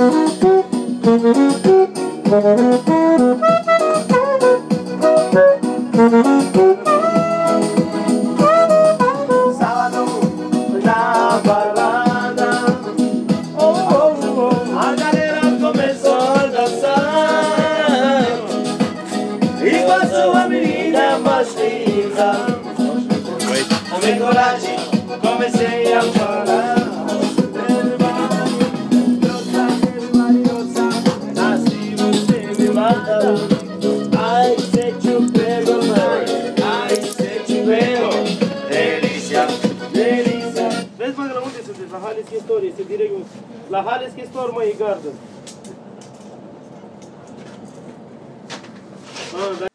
Sábado na balada, a galera começou a dançar, e com a sua menina mais linda, tomei coragem, comecei a falar. Assim você me mata. Ai, se te pego, mãe. Ai, se te pego. Delícia, delícia. Vezi, bă, la unde sunteți? La Halle's Store, este direct. La Halle's Store, mă, e gardă.